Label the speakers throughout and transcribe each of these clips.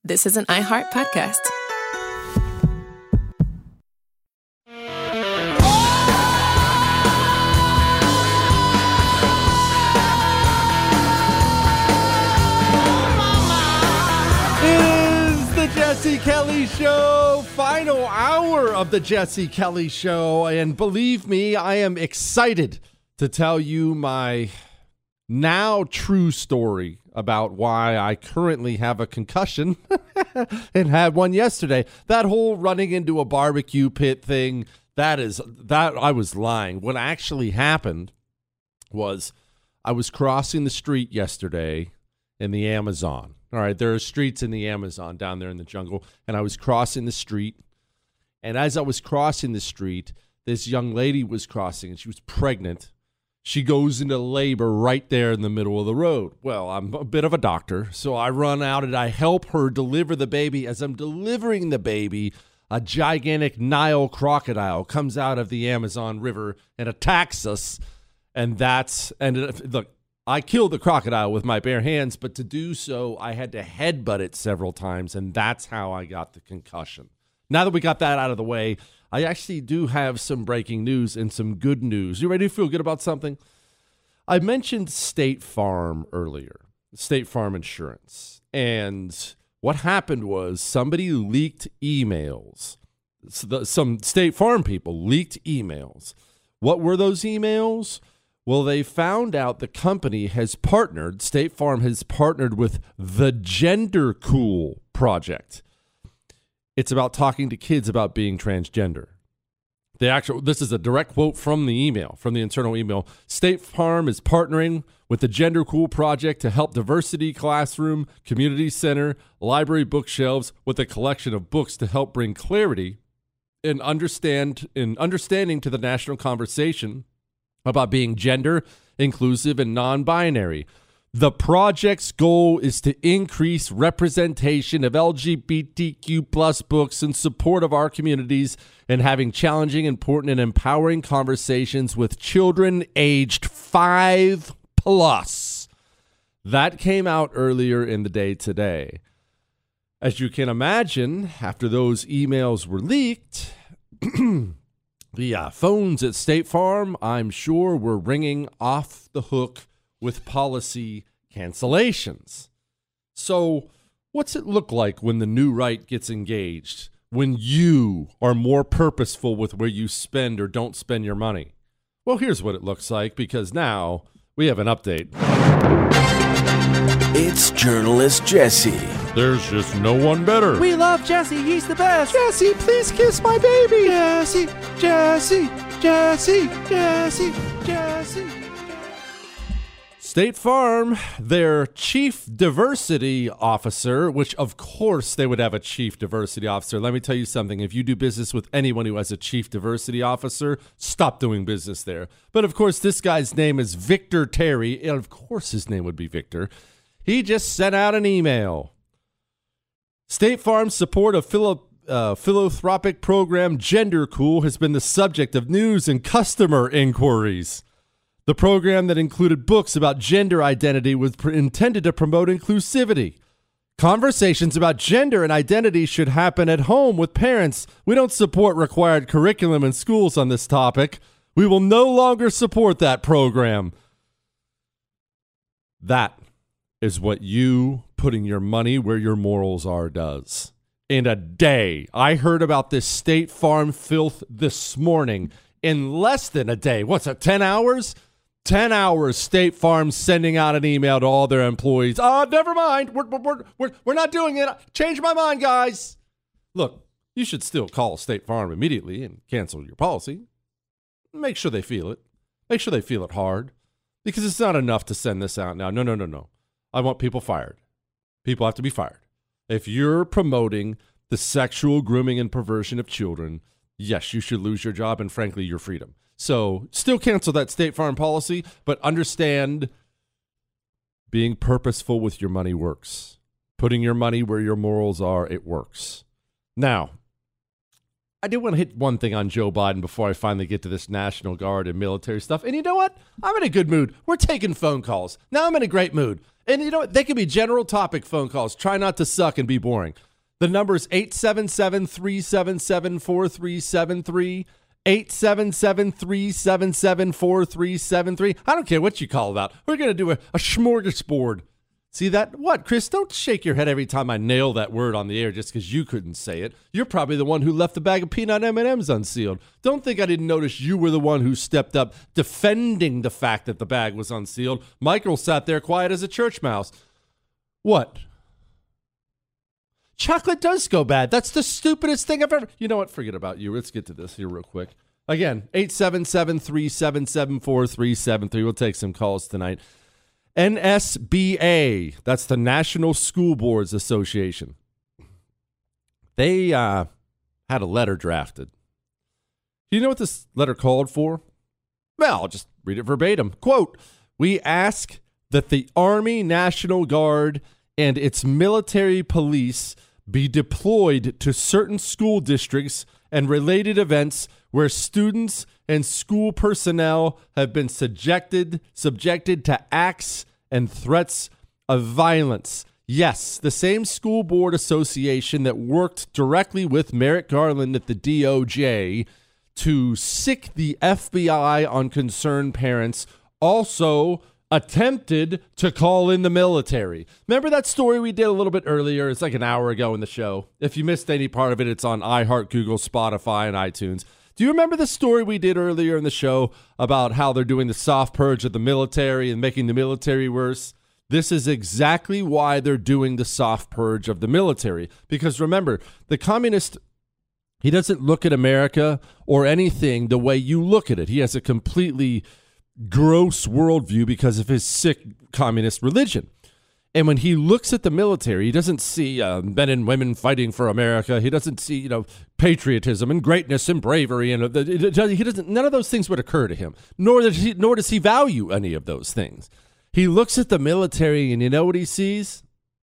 Speaker 1: This is an iHeart podcast.
Speaker 2: Jesse Kelly Show, final hour of the Jesse Kelly Show, and believe me, I am excited to tell you my now true story about why I currently have a concussion and had one yesterday. That whole running into a barbecue pit thing, that I was lying. What actually happened was I was crossing the street yesterday in the Amazon. All right, there are streets in the Amazon down there in the jungle, and I was crossing the street, and as I was crossing the street, this young lady was crossing, and she was pregnant. She goes into labor right there in the middle of the road. Well, I'm a bit of a doctor, so I run out and I help her deliver the baby. As I'm delivering the baby, a gigantic Nile crocodile comes out of the Amazon River and attacks us, look, I killed the crocodile with my bare hands, but to do so, I had to headbutt it several times, and that's how I got the concussion. Now that we got that out of the way, I actually do have some breaking news and some good news. You ready to feel good about something? I mentioned State Farm earlier, State Farm Insurance, and what happened was somebody leaked emails. Some State Farm people leaked emails. What were those emails? Well, they found out the company has partnered, State Farm has partnered with the Gender Cool Project. It's about talking to kids about being transgender. This is a direct quote from the email, from the internal email. State Farm is partnering with the Gender Cool Project to help Diversity Classroom, Community Center, Library Bookshelves with a collection of books to help bring clarity and understanding to the national conversation about being gender, inclusive, and non-binary. The project's goal is to increase representation of LGBTQ plus books in support of our communities and having challenging, important, and empowering conversations with children aged 5+. That came out earlier in the day today. As you can imagine, after those emails were leaked, the phones at State Farm, I'm sure, were ringing off the hook with policy cancellations. So what's it look like when the new right gets engaged, when you are more purposeful with where you spend or don't spend your money? Well, here's what it looks like, because now we have an update.
Speaker 3: It's Journalist Jesse.
Speaker 2: There's just no one better.
Speaker 4: We love Jesse. He's the best.
Speaker 2: Jesse, please kiss my baby.
Speaker 4: Jesse, Jesse, Jesse, Jesse, Jesse.
Speaker 2: State Farm, their chief diversity officer, which of course they would have a chief diversity officer. Let me tell you something. If you do business with anyone who has a chief diversity officer, stop doing business there. But of course, this guy's name is Victor Terry. And of course his name would be Victor. He just sent out an email. State Farm's support of philanthropic program Gender Cool has been the subject of news and customer inquiries. The program that included books about gender identity was intended to promote inclusivity. Conversations about gender and identity should happen at home with parents. We don't support required curriculum in schools on this topic. We will no longer support that program. That is what you putting your money where your morals are does. In a day, I heard about this State Farm filth this morning. In less than a day, what's it, 10 hours? 10 hours, State Farm sending out an email to all their employees. Never mind. We're not doing it. Change my mind, guys. Look, you should still call State Farm immediately and cancel your policy. Make sure they feel it. Make sure they feel it hard. Because it's not enough to send this out now. No. I want people fired. People have to be fired. If you're promoting the sexual grooming and perversion of children, yes, you should lose your job and, frankly, your freedom. So still cancel that State Farm policy, but understand being purposeful with your money works. Putting your money where your morals are, it works. Now, I do want to hit one thing on Joe Biden before I finally get to this National Guard and military stuff. And you know what? I'm in a good mood. We're taking phone calls. Now I'm in a great mood. And you know what? They can be general topic phone calls. Try not to suck and be boring. The number is 877-377-4373. 877-377-4373. I don't care what you call it out. We're going to do a smorgasbord. See that? What, Chris? Don't shake your head every time I nail that word on the air just because you couldn't say it. You're probably the one who left the bag of peanut M&Ms unsealed. Don't think I didn't notice you were the one who stepped up defending the fact that the bag was unsealed. Michael sat there quiet as a church mouse. What? Chocolate does go bad. That's the stupidest thing I've ever... You know what? Forget about you. Let's get to this here real quick. Again, 877-377-4373. We'll take some calls tonight. NSBA, that's the National School Boards Association. They had a letter drafted. Do you know what this letter called for? Well, I'll just read it verbatim. Quote, "We ask that the Army National Guard and its military police be deployed to certain school districts and related events where students and school personnel have been subjected to acts and threats of violence." Yes, the same school board association that worked directly with Merrick Garland at the DOJ to sick the FBI on concerned parents also attempted to call in the military. Remember that story we did a little bit earlier? It's like an hour ago in the show. If you missed any part of it, it's on iHeart, Google, Spotify, and iTunes. Do you remember the story we did earlier in the show about how they're doing the soft purge of the military and making the military worse? This is exactly why they're doing the soft purge of the military. Because remember, the communist, he doesn't look at America or anything the way you look at it. He has a completely gross worldview because of his sick communist religion. And when he looks at the military, he doesn't see men and women fighting for America. He doesn't see, patriotism and greatness and bravery, and he doesn't. None of those things would occur to him. Nor does he value any of those things. He looks at the military, and you know what he sees?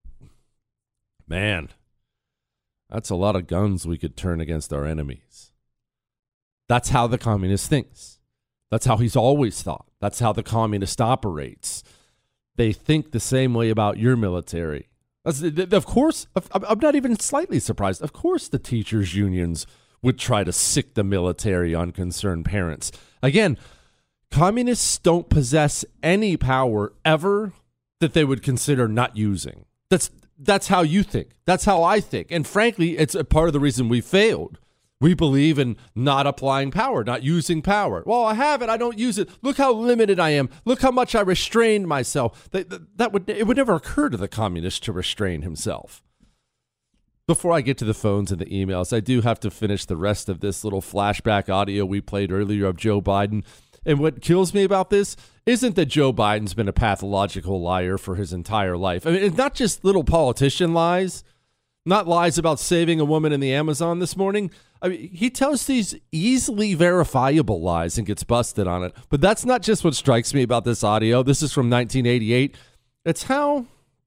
Speaker 2: Man, that's a lot of guns we could turn against our enemies. That's how the communist thinks. That's how he's always thought. That's how the communist operates. They think the same way about your military. Of course, I'm not even slightly surprised. Of course the teachers' unions would try to sick the military on concerned parents. Again, communists don't possess any power ever that they would consider not using. That's how you think. That's how I think. And frankly, it's a part of the reason we failed. We believe in not applying power, not using power. Well, I have it. I don't use it. Look how limited I am. Look how much I restrained myself. It would never occur to the communist to restrain himself. Before I get to the phones and the emails, I do have to finish the rest of this little flashback audio we played earlier of Joe Biden. And what kills me about this isn't that Joe Biden's been a pathological liar for his entire life. I mean, it's not just little politician lies, not lies about saving a woman in the Amazon this morning. I mean, he tells these easily verifiable lies and gets busted on it. But that's not just what strikes me about this audio. This is from 1988. It's how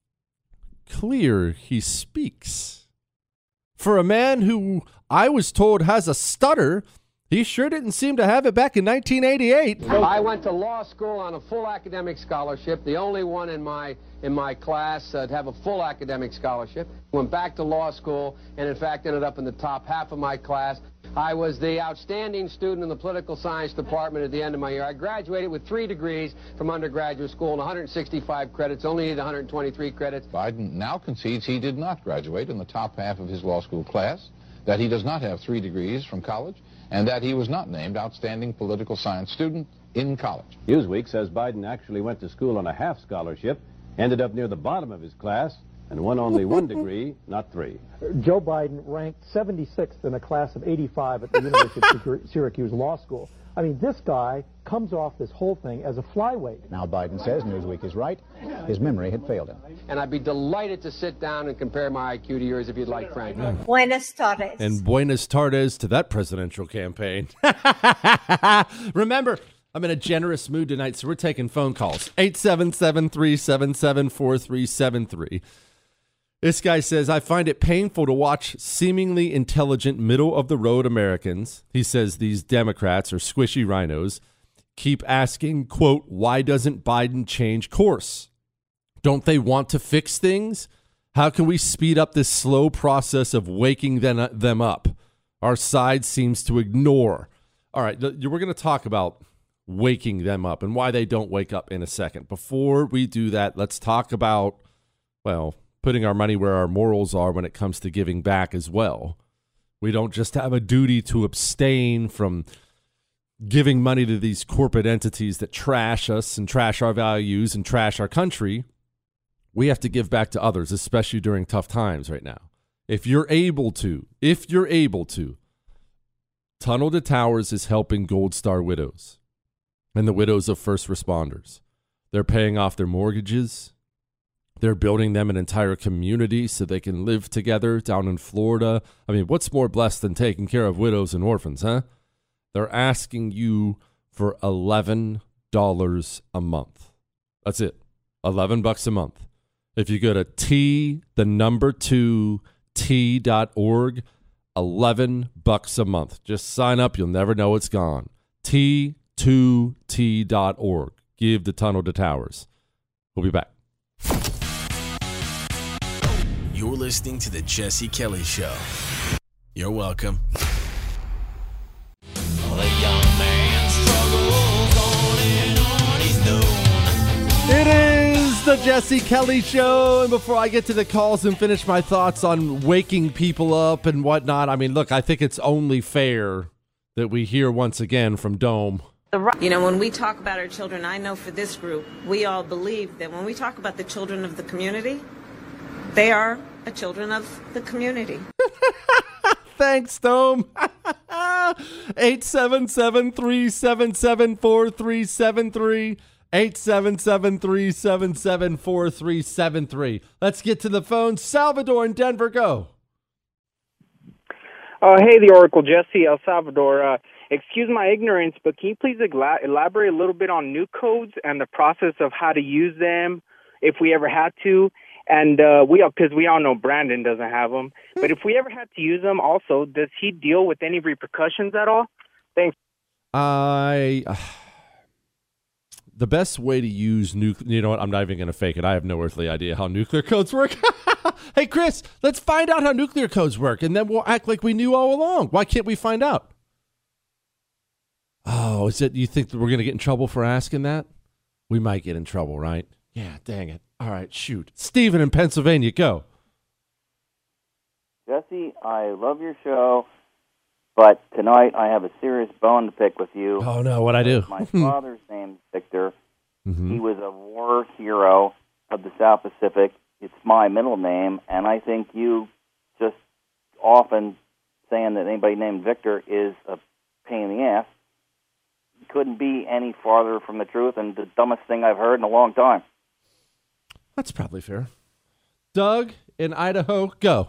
Speaker 2: clear he speaks. For a man who I was told has a stutter, he sure didn't seem to have it back in 1988.
Speaker 1: I went to law school on a full academic scholarship, the only one in my class to have a full academic scholarship. Went back to law school and, in fact, ended up in the top half of my class. I was the outstanding student in the political science department at the end of my year. I graduated with 3 degrees from undergraduate school and 165 credits, only needed 123 credits.
Speaker 5: Biden now concedes he did not graduate in the top half of his law school class, that he does not have 3 degrees from college, and that he was not named outstanding political science student in college.
Speaker 6: Newsweek says Biden actually went to school on a half scholarship, ended up near the bottom of his class, and won only 1 degree, not 3.
Speaker 7: Joe Biden ranked 76th in a class of 85 at the University of Syracuse Law School. I mean, this guy comes off this whole thing as a flyweight.
Speaker 8: Now Biden says Newsweek is right. His memory had failed him.
Speaker 1: And I'd be delighted to sit down and compare my IQ to yours if you'd like, Frank.
Speaker 9: Buenas tardes.
Speaker 2: And buenas tardes to that presidential campaign. Remember, I'm in a generous mood tonight, so we're taking phone calls. 877-377-4373. This guy says, I find it painful to watch seemingly intelligent middle-of-the-road Americans, he says these Democrats are squishy rhinos, keep asking, quote, why doesn't Biden change course? Don't they want to fix things? How can we speed up this slow process of waking them up? Our side seems to ignore. All right, we're going to talk about waking them up and why they don't wake up in a second. Before we do that, let's talk about, well, putting our money where our morals are when it comes to giving back as well. We don't just have a duty to abstain from giving money to these corporate entities that trash us and trash our values and trash our country. We have to give back to others, especially during tough times right now. If you're able to, Tunnel to Towers is helping Gold Star widows and the widows of first responders. They're paying off their mortgages. They're building them an entire community so they can live together down in Florida. I mean, what's more blessed than taking care of widows and orphans, huh? They're asking you for $11 a month. That's it. $11 a month. If you go to T2T.org, $11 a month. Just sign up. You'll never know it's gone. T2T.org. Give the Tunnel to Towers. We'll be back.
Speaker 3: You're listening to The Jesse Kelly Show. You're welcome.
Speaker 2: It is The Jesse Kelly Show. And before I get to the calls and finish my thoughts on waking people up and whatnot, I mean, look, I think it's only fair that we hear once again from Dome.
Speaker 9: You know, when we talk about our children, I know for this group, we all believe that when we talk about the children of the community, they are a children of the community.
Speaker 2: Thanks, Dome. 877-377-4373. 877-377-4373. Let's get to the phone. Salvador in Denver, go.
Speaker 10: Hey, the Oracle, Jesse, El Salvador. Excuse my ignorance, but can you please elaborate a little bit on new codes and the process of how to use them if we ever had to? And because we all know Brandon doesn't have them. But if we ever had to use them also, does he deal with any repercussions at all? Thanks.
Speaker 2: The best way to use you know what? I'm not even going to fake it. I have no earthly idea how nuclear codes work. Hey, Chris, let's find out how nuclear codes work, and then we'll act like we knew all along. Why can't we find out? Oh, you think that we're going to get in trouble for asking that? We might get in trouble, right? Yeah, dang it. All right, shoot. Steven in Pennsylvania, go.
Speaker 11: Jesse, I love your show, but tonight I have a serious bone to pick with you.
Speaker 2: Oh, no, what'd I do?
Speaker 11: My father's name's Victor.
Speaker 2: Mm-hmm.
Speaker 11: He was a war hero of the South Pacific. It's my middle name, and I think you just often saying that anybody named Victor is a pain in the ass couldn't be any farther from the truth and the dumbest thing I've heard in a long time.
Speaker 2: That's probably fair. Doug in Idaho, go.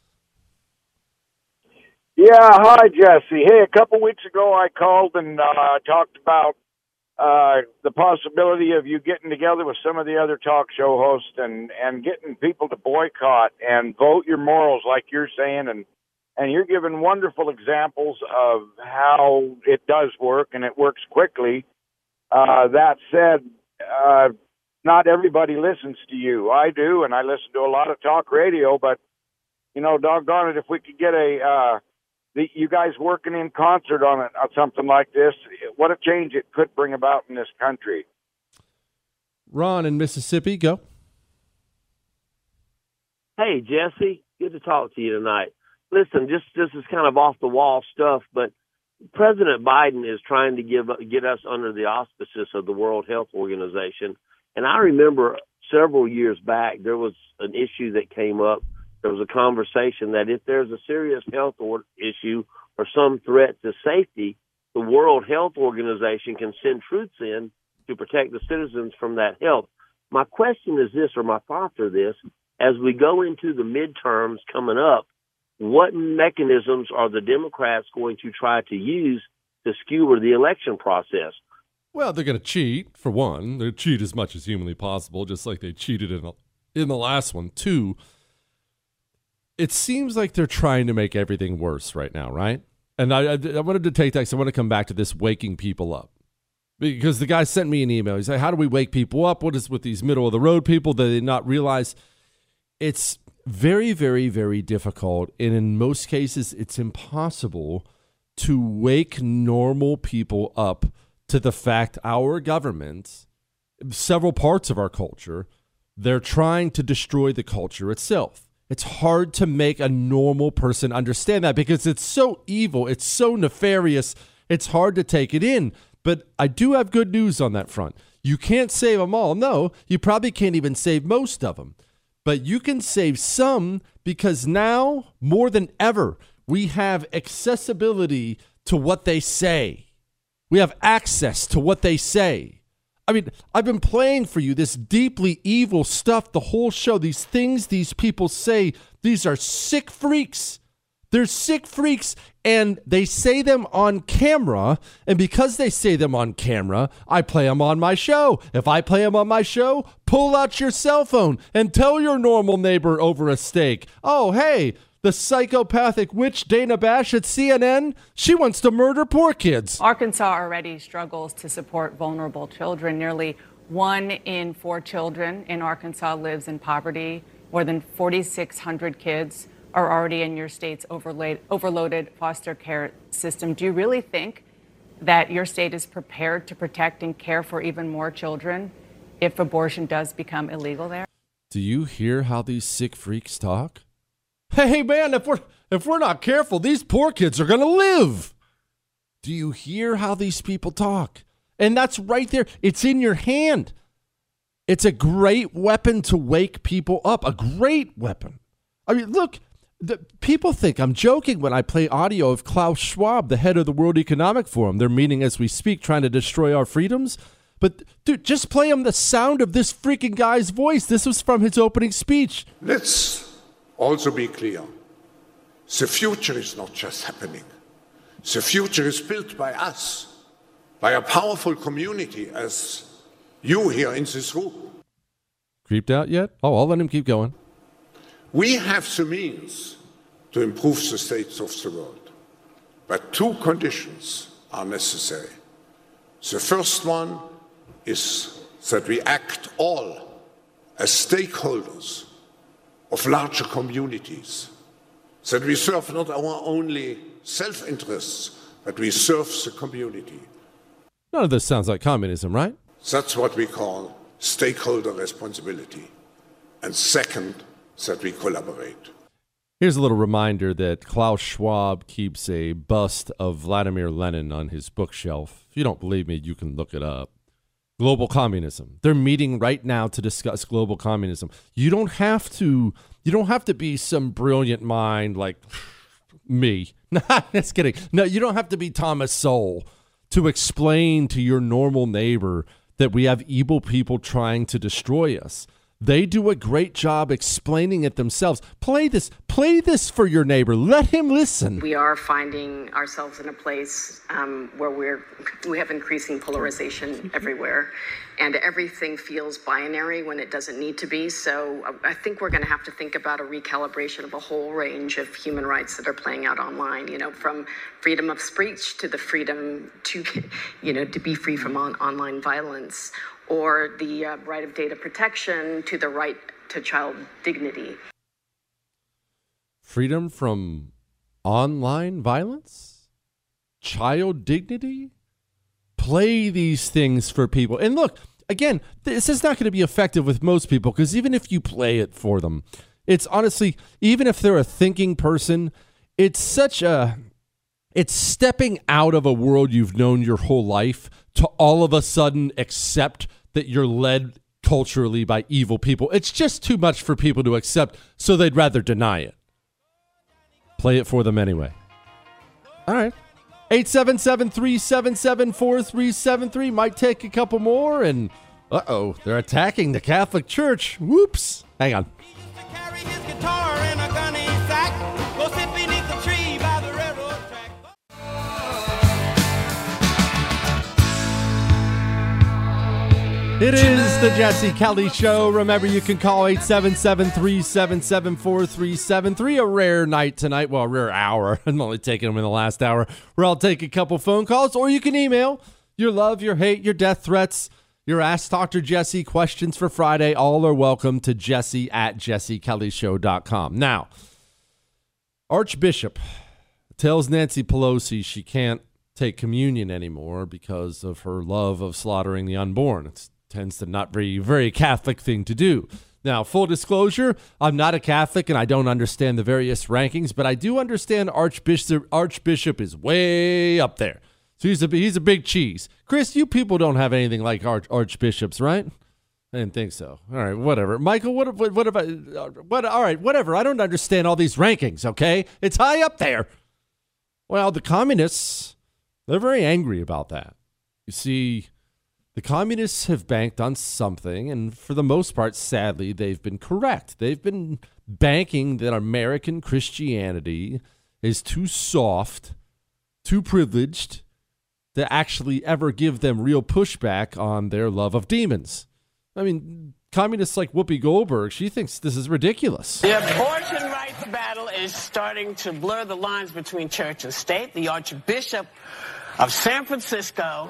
Speaker 12: Yeah, hi, Jesse. Hey, a couple weeks ago I called and talked about the possibility of you getting together with some of the other talk show hosts and getting people to boycott and vote your morals like you're saying, and you're giving wonderful examples of how it does work, and it works quickly. That said, not everybody listens to you. I do, and I listen to a lot of talk radio, but, you know, doggone it, if we could get you guys working in concert on something like this, what a change it could bring about in this country.
Speaker 2: Ron in Mississippi, go.
Speaker 13: Hey, Jesse, good to talk to you tonight. Listen, this is kind of off-the-wall stuff, but President Biden is trying to get us under the auspices of the World Health Organization. And I remember several years back, there was an issue that came up. There was a conversation that if there's a serious health issue or some threat to safety, the World Health Organization can send troops in to protect the citizens from that health. My question is this, or my thoughts are this: as we go into the midterms coming up, what mechanisms are the Democrats going to try to use to skewer the election process?
Speaker 2: Well, they're going to cheat, for one. They'll cheat as much as humanly possible, just like they cheated in the last one. Two, it seems like they're trying to make everything worse right now, right? And I wanted to take that because I want to come back to this waking people up. Because the guy sent me an email. He said, how do we wake people up? What is with these middle-of-the-road people that they not realize? It's very, very, very difficult. And in most cases, it's impossible to wake normal people up to the fact our government, several parts of our culture, they're trying to destroy the culture itself. It's hard to make a normal person understand that because it's so evil. It's so nefarious. It's hard to take it in. But I do have good news on that front. You can't save them all. No, you probably can't even save most of them. But you can save some because now, more than ever, we have accessibility to what they say. We have access to what they say. I mean, I've been playing for you this deeply evil stuff the whole show. These things these people say, these are sick freaks. They're sick freaks, and they say them on camera. And because they say them on camera, I play them on my show. If I play them on my show, pull out your cell phone and tell your normal neighbor over a steak, oh, hey, the psychopathic witch Dana Bash at CNN, she wants to murder poor kids.
Speaker 14: Arkansas already struggles to support vulnerable children. Nearly 1 in 4 children in Arkansas lives in poverty. More than 4,600 kids are already in your state's overloaded foster care system. Do you really think that your state is prepared to protect and care for even more children if abortion does become illegal there?
Speaker 2: Do you hear how these sick freaks talk? Hey, man, if we're not careful, these poor kids are going to live. Do you hear how these people talk? And that's right there. It's in your hand. It's a great weapon to wake people up, a great weapon. I mean, look, people think I'm joking when I play audio of Klaus Schwab, the head of the World Economic Forum. They're meeting as we speak, trying to destroy our freedoms. But, dude, just play them the sound of this freaking guy's voice. This was from his opening speech.
Speaker 15: Let's also be clear. The future is not just happening. The future is built by us, by a powerful community as you here in this room.
Speaker 2: Creeped out yet? Oh, I'll let him keep going.
Speaker 15: We have the means to improve the state of the world, but 2 conditions are necessary. The first one is that we act all as stakeholders of larger communities, that we serve not our only self-interests, but we serve the community.
Speaker 2: None of this sounds like communism, right?
Speaker 15: That's what we call stakeholder responsibility. And second, that we collaborate.
Speaker 2: Here's a little reminder that Klaus Schwab keeps a bust of Vladimir Lenin on his bookshelf. If you don't believe me, you can look it up. Global communism. They're meeting right now to discuss global communism. You don't have to be some brilliant mind like me. Just kidding. No, you don't have to be Thomas Sowell to explain to your normal neighbor that we have evil people trying to destroy us. They do a great job explaining it themselves. Play this for your neighbor. Let him listen.
Speaker 16: We are finding ourselves in a place where we have increasing polarization everywhere, and everything feels binary when it doesn't need to be. So I think we're going to have to think about a recalibration of a whole range of human rights that are playing out online, from freedom of speech to the freedom to, to be free from online violence, or the right of data protection to the right to child dignity.
Speaker 2: Freedom from online violence? Child dignity? Play these things for people. And look, again, this is not going to be effective with most people because even if you play it for them, it's honestly, even if they're a thinking person, it's stepping out of a world you've known your whole life to all of a sudden accept that you're led culturally by evil people. It's just too much for people to accept, so they'd rather deny it. Play it for them anyway. All right. 877-377-4373. Might take a couple more, and they're attacking the Catholic Church. Whoops. Hang on. It is the Jesse Kelly Show. Remember, you can call 877-377-4373. A rare night tonight. Well, a rare hour. I'm only taking them in the last hour, where I'll take a couple phone calls. Or you can email your love, your hate, your death threats, your Ask Dr. Jesse questions for Friday. All are welcome to jesse@jessekellyshow.com. Now, Archbishop tells Nancy Pelosi she can't take communion anymore because of her love of slaughtering the unborn. It tends to not be a very Catholic thing to do. Now, full disclosure, I'm not a Catholic and I don't understand the various rankings, but I do understand Archbishop is way up there. So he's a big cheese. Chris, you people don't have anything like archbishops, right? I didn't think so. All right, whatever. Michael, what all right, whatever. I don't understand all these rankings, okay? It's high up there. Well, the communists, they're very angry about that. You see, the communists have banked on something, and for the most part, sadly, they've been correct. They've been banking that American Christianity is too soft, too privileged to actually ever give them real pushback on their love of demons. I mean, communists like Whoopi Goldberg, she thinks this is ridiculous.
Speaker 17: The abortion rights battle is starting to blur the lines between church and state. The Archbishop of San Francisco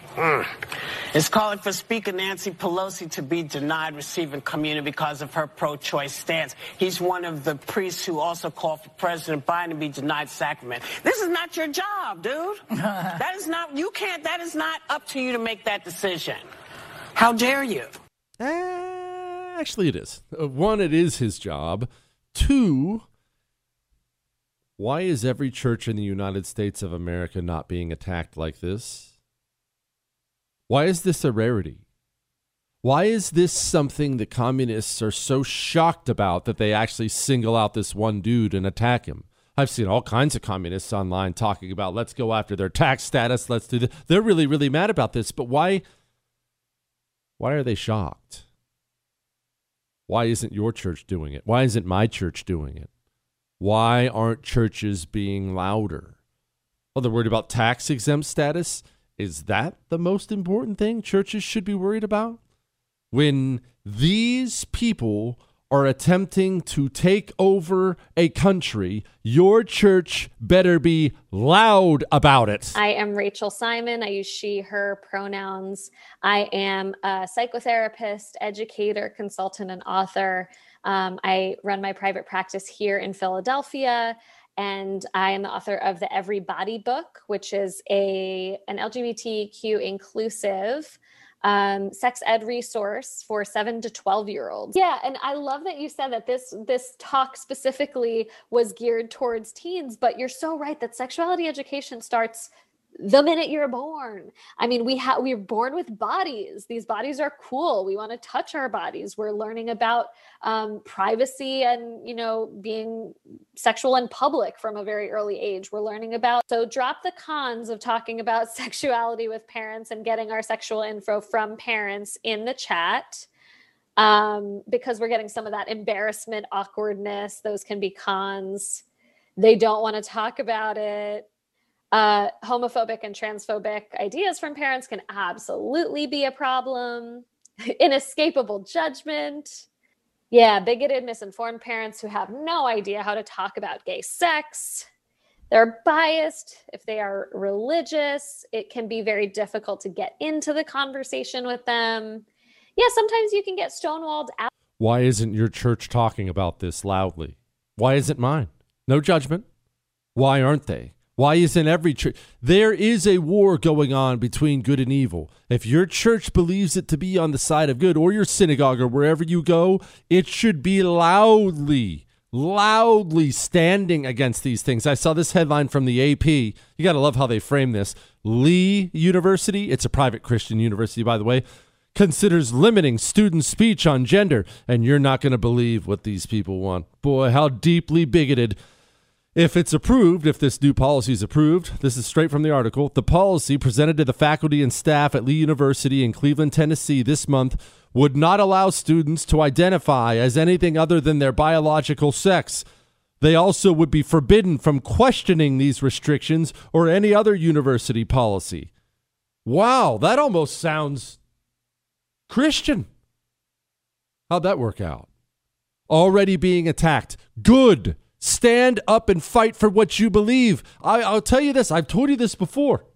Speaker 17: is calling for Speaker Nancy Pelosi to be denied receiving communion because of her pro-choice stance. He's one of the priests who also called for President Biden to be denied sacrament. This is not your job, dude. That is not up to you to make that decision. How dare you?
Speaker 2: Actually, it is. One, it is his job. Two, why is every church in the United States of America not being attacked like this? Why is this a rarity? Why is this something the communists are so shocked about that they actually single out this one dude and attack him? I've seen all kinds of communists online talking about, let's go after their tax status, let's do this. They're really, really mad about this, but why are they shocked? Why isn't your church doing it? Why isn't my church doing it? Why aren't churches being louder? Well, they're worried about tax exempt status. Is that the most important thing churches should be worried about? When these people are attempting to take over a country, your church better be loud about it.
Speaker 18: I am Rachel Simon. I use she, her pronouns. I am a psychotherapist, educator, consultant, and author. I run my private practice here in Philadelphia. And I am the author of the Everybody book, which is an LGBTQ inclusive sex ed resource for 7 to 12-year-olds. Yeah, and I love that you said that this talk specifically was geared towards teens, but you're so right that sexuality education starts the minute you're born. I mean, we're born with bodies. These bodies are cool. We want to touch our bodies. We're learning about privacy and, being sexual in public from a very early age. We're learning about, so drop the cons of talking about sexuality with parents and getting our sexual info from parents in the chat. Because we're getting some of that embarrassment, awkwardness. Those can be cons. They don't want to talk about it. Homophobic and transphobic ideas from parents can absolutely be a problem. Inescapable judgment. Yeah, bigoted, misinformed parents who have no idea how to talk about gay sex. They're biased. If they are religious, it can be very difficult to get into the conversation with them. Yeah, sometimes you can get stonewalled out.
Speaker 2: Why isn't your church talking about this loudly? Why isn't mine? No judgment. Why aren't they? Why isn't every church? There is a war going on between good and evil. If your church believes it to be on the side of good, or your synagogue, or wherever you go, it should be loudly standing against these things. I saw this headline from the AP. You got to love how they frame this. Lee University, it's a private Christian university, by the way, considers limiting student speech on gender. And you're not going to believe what these people want. Boy, how deeply bigoted. If it's approved, if this new policy is approved, this is straight from the article, the policy presented to the faculty and staff at Lee University in Cleveland, Tennessee this month would not allow students to identify as anything other than their biological sex. They also would be forbidden from questioning these restrictions or any other university policy. Wow, that almost sounds Christian. How'd that work out? Already being attacked. Good. Stand up and fight for what you believe. I'll tell you this. I've told you this before.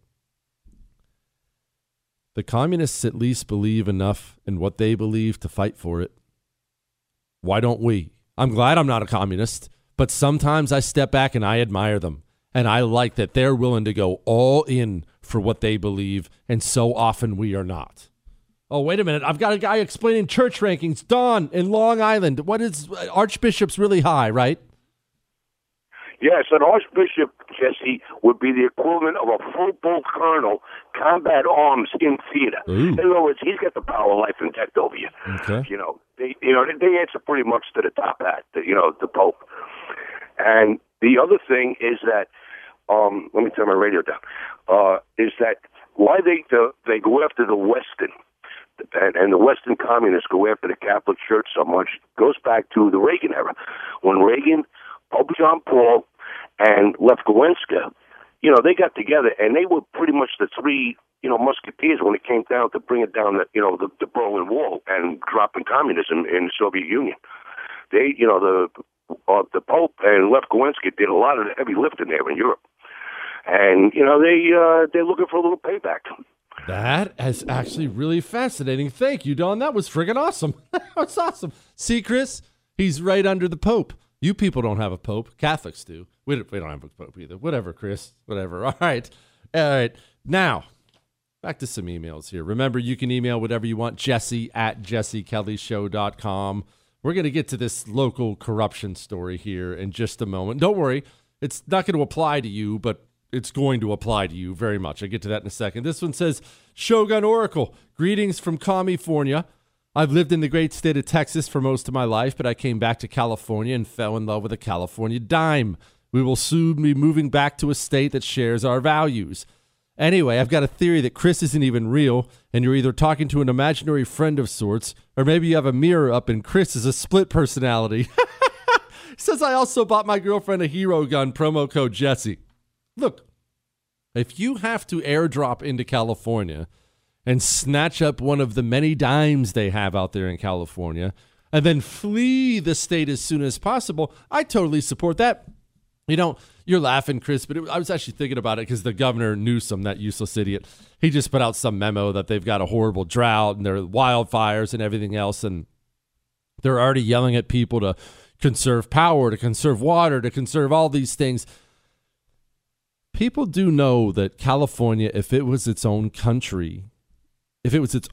Speaker 2: The communists at least believe enough in what they believe to fight for it. Why don't we? I'm glad I'm not a communist, but sometimes I step back and I admire them. And I like that they're willing to go all in for what they believe, and so often we are not. Oh, wait a minute. I've got a guy explaining church rankings. Don in Long Island. What is Archbishop's really high, right?
Speaker 19: Yes, an archbishop, Jesse, would be the equivalent of a full-blown colonel, combat arms in theater.
Speaker 2: Ooh.
Speaker 19: In other words, he's got the power of life and death over you.
Speaker 2: Okay.
Speaker 19: They answer pretty much to the top hat, the Pope. And the other thing is that, let me turn my radio down, is that why they go after the Western, and the Western communists go after the Catholic Church so much, goes back to the Reagan era. When Reagan, Pope John Paul, and Lech Walesa, they got together, and they were pretty much the three, musketeers when it came down to bringing down the Berlin Wall and dropping communism in the Soviet Union. They, the Pope and Lech Walesa did a lot of the heavy lifting there in Europe, and they're looking for a little payback.
Speaker 2: That is actually really fascinating. Thank you, Don. That was friggin' awesome. That's awesome. See, Chris, he's right under the Pope. You people don't have a Pope. Catholics do. We don't have a Pope either. Whatever, Chris. Whatever. All right. Now, back to some emails here. Remember, you can email whatever you want, jesse@jessekellyshow.com. We're going to get to this local corruption story here in just a moment. Don't worry. It's not going to apply to you, but it's going to apply to you very much. I'll get to that in a second. This one says, Shogun Oracle, greetings from California. I've lived in the great state of Texas for most of my life, but I came back to California and fell in love with a California dime. We will soon be moving back to a state that shares our values. Anyway, I've got a theory that Chris isn't even real, and you're either talking to an imaginary friend of sorts, or maybe you have a mirror up and Chris is a split personality. Says, I also bought my girlfriend a hero gun, promo code Jesse. Look, if you have to airdrop into California and snatch up one of the many dimes they have out there in California and then flee the state as soon as possible, I totally support that. You're laughing, Chris, but I was actually thinking about it because the governor Newsom, that useless idiot, he just put out some memo that they've got a horrible drought and there are wildfires and everything else, and they're already yelling at people to conserve power, to conserve water, to conserve all these things. People do know that California, if it was its own country, it is the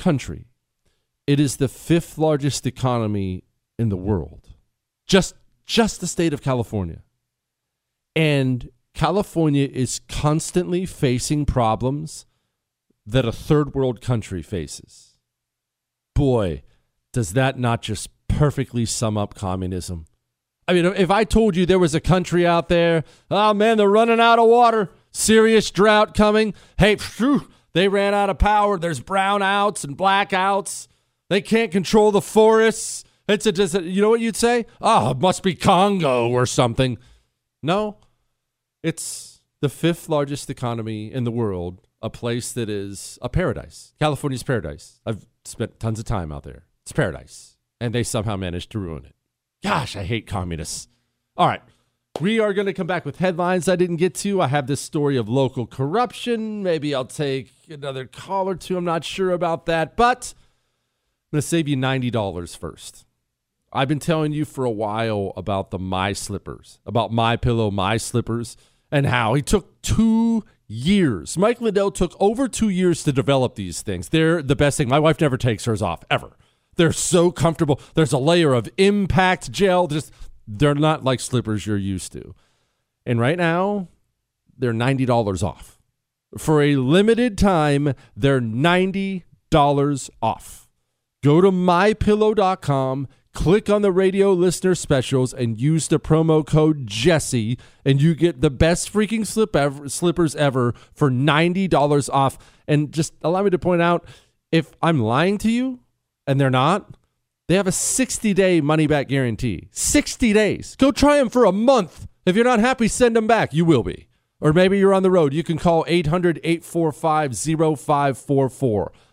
Speaker 2: 5th largest economy in the world. Just the state of California. And California is constantly facing problems that a third world country faces. Boy, does that not just perfectly sum up communism? I mean, if I told you there was a country out there, oh man, they're running out of water, serious drought coming. Hey, they ran out of power. There's brownouts and blackouts. They can't control the forests. You know what you'd say? Oh, it must be Congo or something. No, it's the 5th largest economy in the world, a place that is a paradise. California's paradise. I've spent tons of time out there. It's paradise. And they somehow managed to ruin it. Gosh, I hate communists. All right. We are going to come back with headlines I didn't get to. I have this story of local corruption. Maybe I'll take another call or two. I'm not sure about that. But I'm going to save you $90 first. I've been telling you for a while about the My Slippers, about MyPillow My Slippers, and how it took 2 years. Mike Lindell took over 2 years to develop these things. They're the best thing. My wife never takes hers off, ever. They're so comfortable. There's a layer of impact gel. They're not like slippers you're used to. And right now, they're $90 off. For a limited time, they're $90 off. Go to MyPillow.com, click on the radio listener specials, and use the promo code Jesse, and you get the best freaking slippers ever for $90 off. And just allow me to point out, if I'm lying to you, and they're not, they have a 60-day money-back guarantee. 60 days. Go try them for a month. If you're not happy, send them back. You will be. Or maybe you're on the road. You can call 800-845-0544.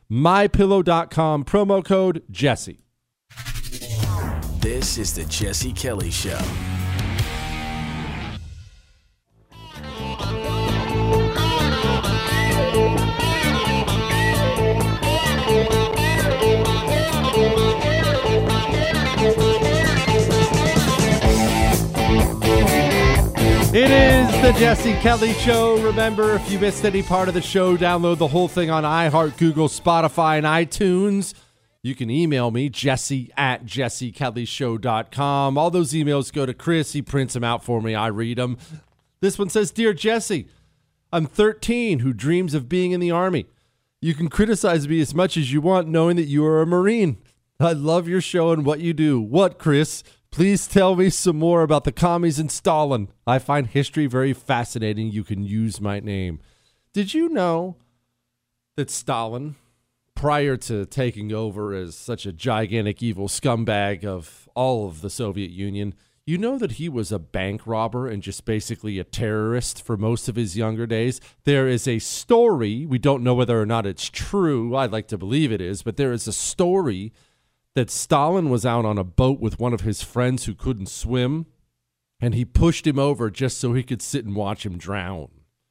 Speaker 2: MyPillow.com, promo code Jesse.
Speaker 3: This is the Jesse Kelly Show.
Speaker 2: It is the Jesse Kelly Show. Remember, if you missed any part of the show, download the whole thing on iHeart, Google, Spotify, and iTunes. You can email me, jesse@jessekellyshow.com. All those emails go to Chris. He prints them out for me. I read them. This one says, Dear Jesse, I'm 13 who dreams of being in the Army. You can criticize me as much as you want knowing that you are a Marine. I love your show and what you do. What, Chris? Please tell me some more about the commies and Stalin. I find history very fascinating. You can use my name. Did you know that Stalin, prior to taking over as such a gigantic evil scumbag of all of the Soviet Union, you know that he was a bank robber and just basically a terrorist for most of his younger days? There is a story, we don't know whether or not it's true, I'd like to believe it is, but there is a story that Stalin was out on a boat with one of his friends who couldn't swim, and he pushed him over just so he could sit and watch him drown.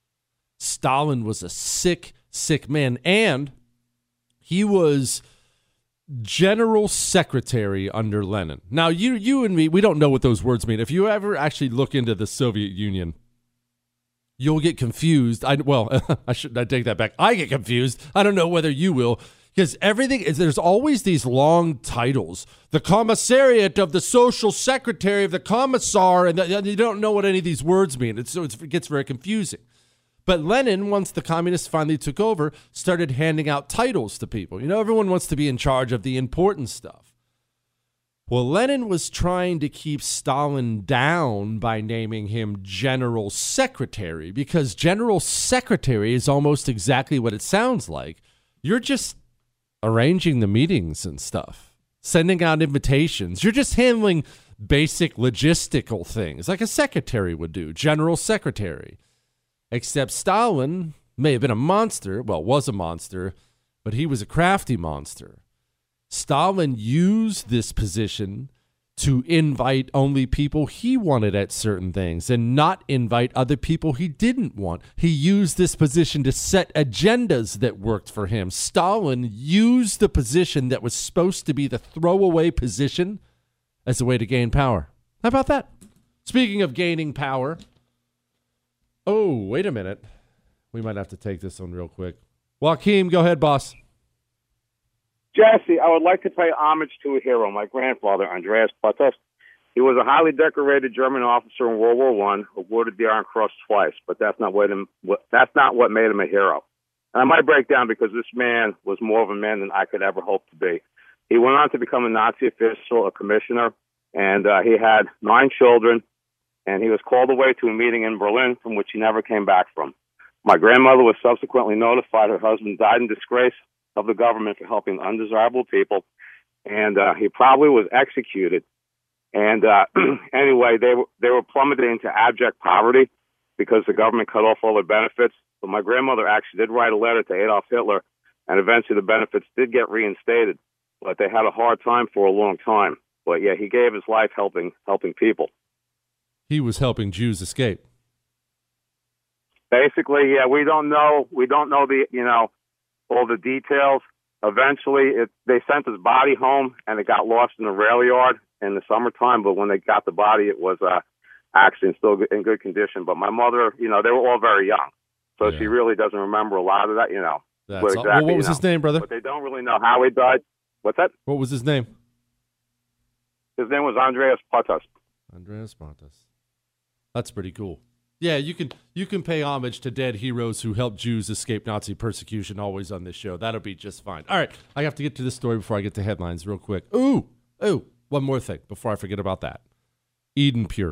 Speaker 2: Stalin was a sick, sick man, and he was general secretary under Lenin. Now, you and me, we don't know what those words mean. If you ever actually look into the Soviet Union, you'll get confused. I take that back. I get confused. I don't know whether you will. Because everything is, there's always these long titles. The commissariat of the social secretary of the commissar, and you don't know what any of these words mean. It gets very confusing. But Lenin, once the communists finally took over, started handing out titles to people. You know, everyone wants to be in charge of the important stuff. Well, Lenin was trying to keep Stalin down by naming him general secretary, because general secretary is almost exactly what it sounds like. You're just arranging the meetings and stuff, sending out invitations. You're just handling basic logistical things like a secretary would do, general secretary. Except Stalin may have been a monster, well, was a monster, but he was a crafty monster. Stalin used this position to invite only people he wanted at certain things and not invite other people he didn't want. He used this position to set agendas that worked for him. Stalin used the position that was supposed to be the throwaway position as a way to gain power. How about that? Speaking of gaining power, oh, wait a minute. We might have to take this one real quick. Joaquin, go ahead, boss.
Speaker 20: Jesse, I would like to pay homage to a hero, my grandfather, Andreas Pottas. He was a highly decorated German officer in World War I, awarded the Iron Cross twice, but that's not what made him a hero. And I might break down because this man was more of a man than I could ever hope to be. He went on to become a Nazi official, a commissioner, and he had 9 children, and he was called away to a meeting in Berlin from which he never came back from. My grandmother was subsequently notified her husband died in disgrace of the government for helping undesirable people, and he probably was executed. And anyway, they were plummeted into abject poverty because the government cut off all their benefits. But my grandmother actually did write a letter to Adolf Hitler, and eventually the benefits did get reinstated. But they had a hard time for a long time. But yeah, he gave his life helping people.
Speaker 2: He was helping Jews escape.
Speaker 20: Basically, yeah, we don't know all the details. Eventually, they sent his body home, and it got lost in the rail yard in the summertime. But when they got the body, it was actually still in good condition. But my mother, they were all very young, so she really doesn't remember a lot of that.
Speaker 2: That's exactly, what was his name, brother?
Speaker 20: But they don't really know how he died. What's that?
Speaker 2: What was his name?
Speaker 20: His name was Andreas Pottas.
Speaker 2: Andreas Pottas. That's pretty cool. Yeah, you can pay homage to dead heroes who helped Jews escape Nazi persecution always on this show. That'll be just fine. All right, I have to get to this story before I get to headlines real quick. Ooh, one more thing before I forget about that. Eden Pure.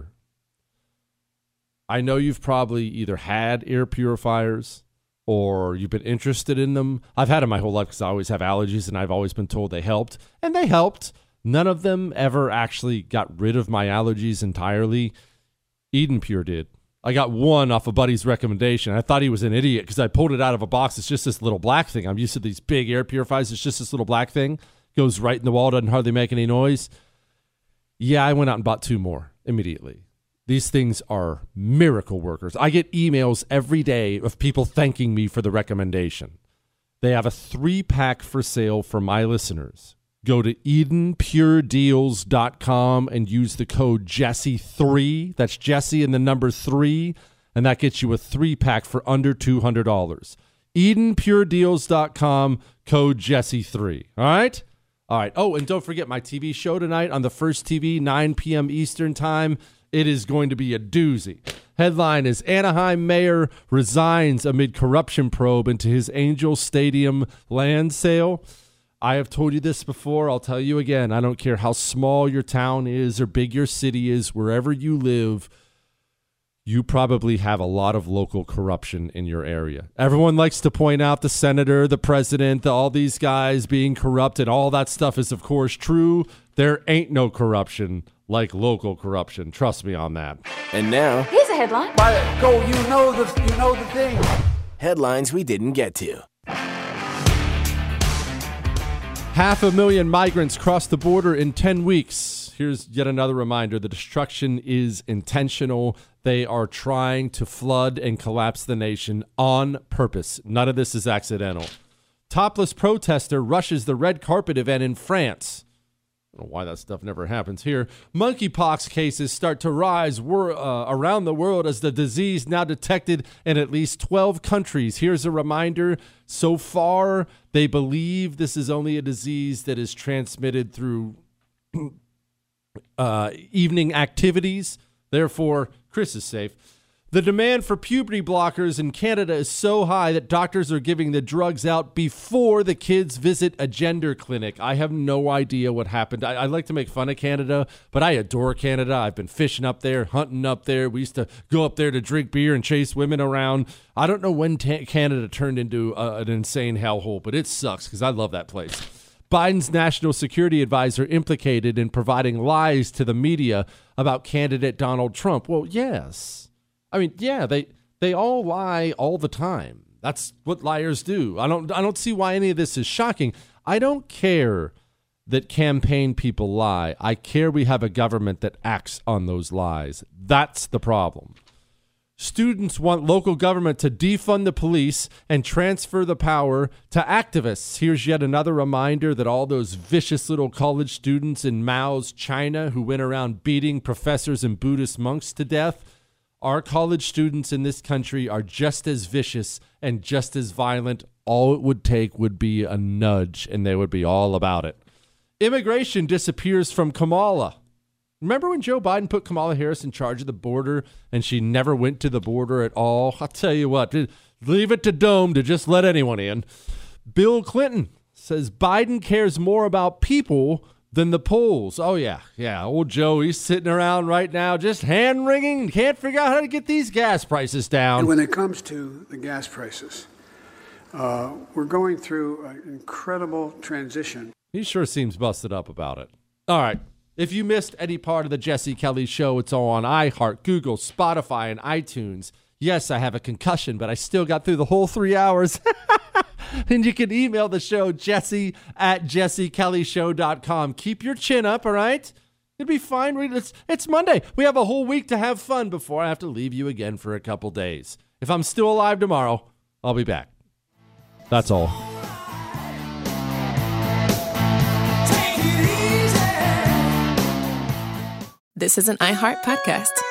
Speaker 2: I know you've probably either had air purifiers or you've been interested in them. I've had them my whole life because I always have allergies, and I've always been told they helped. And they helped. None of them ever actually got rid of my allergies entirely. Eden Pure did. I got one off a buddy's recommendation. I thought he was an idiot because I pulled it out of a box. It's just this little black thing. I'm used to these big air purifiers. It's just this little black thing. Goes right in the wall, doesn't hardly make any noise. Yeah, I went out and bought 2 more immediately. These things are miracle workers. I get emails every day of people thanking me for the recommendation. They have a 3-pack for sale for my listeners. Go to EdenPureDeals.com and use the code Jesse3. That's Jesse and the number 3. And that gets you a 3-pack for under $200. EdenPureDeals.com, code Jesse3. All right? All right. Oh, and don't forget my TV show tonight on the First TV, 9 p.m. Eastern Time. It is going to be a doozy. Headline is Anaheim mayor resigns amid corruption probe into his Angel Stadium land sale. I have told you this before. I'll tell you again. I don't care how small your town is or big your city is, wherever you live, you probably have a lot of local corruption in your area. Everyone likes to point out the senator, the president, all these guys being corrupt, and all that stuff is, of course, true. There ain't no corruption like local corruption. Trust me on that.
Speaker 3: And now,
Speaker 21: here's a headline.
Speaker 4: Go, you know the thing.
Speaker 3: headlines we didn't get to.
Speaker 2: 500,000 migrants crossed the border in 10 weeks. Here's yet another reminder. The destruction is intentional. They are trying to flood and collapse the nation on purpose. None of this is accidental. Topless protester rushes the red carpet event in France. I don't know why that stuff never happens here. Monkeypox cases start to rise around the world as the disease now detected in at least 12 countries. Here's a reminder. So far, they believe this is only a disease that is transmitted through evening activities. Therefore, Chris is safe. The demand for puberty blockers in Canada is so high that doctors are giving the drugs out before the kids visit a gender clinic. I have no idea what happened. I like to make fun of Canada, but I adore Canada. I've been fishing up there, hunting up there. We used to go up there to drink beer and chase women around. I don't know when Canada turned into an insane hellhole, but it sucks because I love that place. Biden's national security advisor implicated in providing lies to the media about candidate Donald Trump. Well, yes. I mean, yeah, they all lie all the time. That's what liars do. I don't see why any of this is shocking. I don't care that campaign people lie. I care we have a government that acts on those lies. That's the problem. Students want local government to defund the police and transfer the power to activists. Here's yet another reminder that all those vicious little college students in Mao's China who went around beating professors and Buddhist monks to death, our college students in this country are just as vicious and just as violent. All it would take would be a nudge, and they would be all about it. Immigration disappears from Kamala. Remember when Joe Biden put Kamala Harris in charge of the border, and she never went to the border at all? I'll tell you what, leave it to Dome to just let anyone in. Bill Clinton says Biden cares more about people than the polls. Oh, yeah. Old Joe, he's sitting around right now just hand-wringing, can't figure out how to get these gas prices down.
Speaker 22: And when it comes to the gas prices, we're going through an incredible transition.
Speaker 2: He sure seems busted up about it. All right. If you missed any part of the Jesse Kelly Show, it's all on iHeart, Google, Spotify, and iTunes. Yes, I have a concussion, but I still got through the whole 3 hours. And you can email the show, jesse@jessekellyshow.com. Keep your chin up, all right? It'll be fine. It's Monday. We have a whole week to have fun before I have to leave you again for a couple days. If I'm still alive tomorrow, I'll be back. That's all.
Speaker 23: This is an iHeart podcast.